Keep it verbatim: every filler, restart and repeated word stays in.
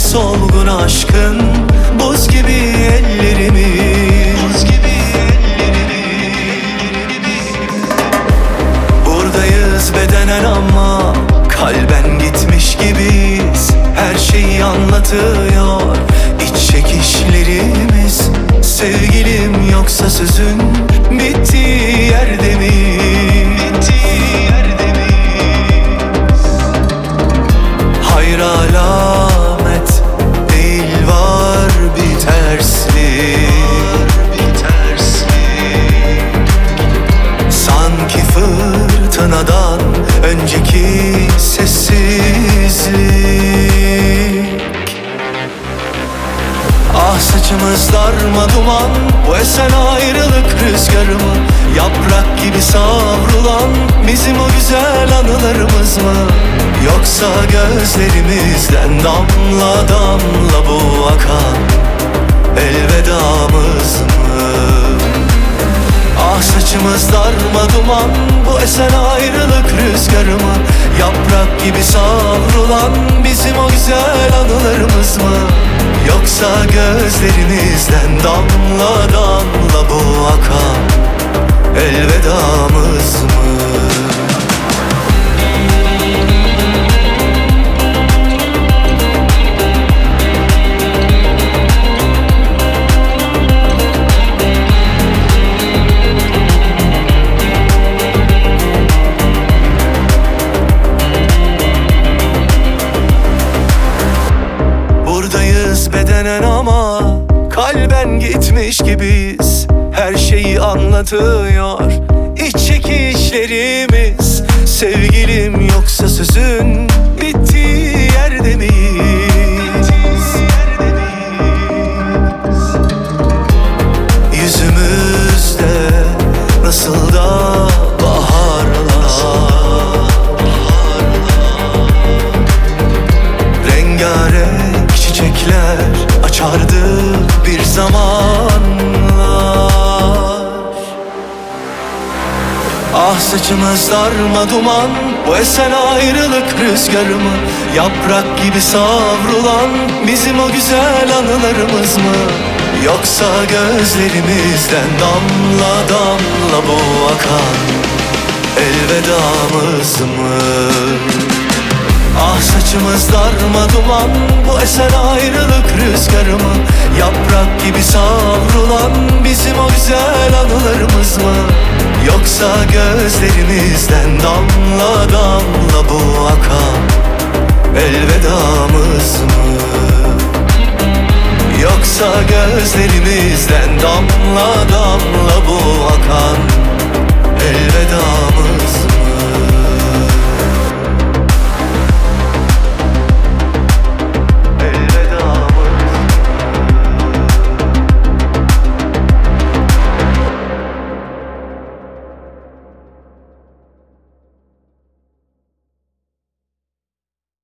solgun aşkın buz gibi ellerimiz, buz gibi ellerimiz. Buradayız bedenen ama kalben gitmiş gibiyiz. Her şeyi anlatıyor iç çekişlerimiz. Sevgilim yoksa sözün bittiği yerde mi? Bittiği yerde mi? Hayır alamet değil, var bir terslik, bir terslik. Sanki fırtınadan önceki sessizlik. Ah saçımız darma duman, bu esen ayrılık rüzgarı mı? Yaprak gibi savrulan bizim o güzel anılarımız mı? Yoksa gözlerimizden damla damla bu akan elvedamız mı? Ah saçımız darma duman, bu esen ayrılık rüzgarı mı? Yaprak gibi savrulan bizim o güzel anılarımız mı? Yoksa gözlerimizden damla damla bu akan elvedamız mı? Buradayız bedenen ama kalben gitmiş gibiyiz. Her şeyi anlatıyor iç çekişlerimiz. Sevgilim yoksa sözün bittiği yerde miyiz? Yüzümüzde nasıl da baharlar, rengarenk çiçekler açardı bir zamanlar. Ah saçımız darma duman, bu esen ayrılık rüzgarı mı? Yaprak gibi savrulan bizim o güzel anılarımız mı? Yoksa gözlerimizden damla damla bu akan elvedamız mı? Ah saçımız darma duman, bu esen ayrılık rüzgarı mı? Yaprak gibi savrulan bizim o güzel anılarımız mı? Yoksa gözlerimizden damla damla bu akan elvedamız mı? Yoksa gözlerimizden damla damla bu akan elvedamız mı?